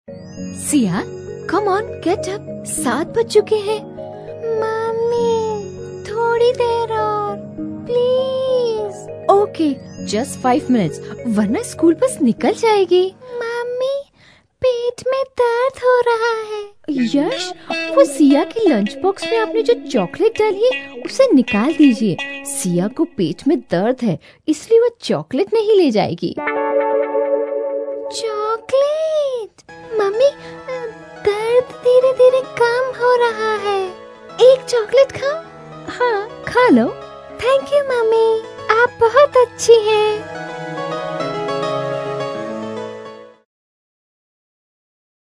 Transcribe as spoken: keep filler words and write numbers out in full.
Siya, come on, get up, सात बज चुके हैं। मम्मी थोड़ी देर और please. Okay, just five minutes, वरना स्कूल बस निकल जाएगी। मम्मी पेट में दर्द हो रहा है। यश, वो सिया की लंच बॉक्स में आपने जो चॉकलेट डाली है उसे निकाल दीजिए। सिया को पेट में दर्द है, इसलिए वो चॉकलेट नहीं ले जाएगी। चॉकलेट? मम्मी दर्द धीरे धीरे कम हो रहा है। एक चॉकलेट खाओ? हाँ, खा लो। थैंक यू मम्मी, आप बहुत अच्छी हैं।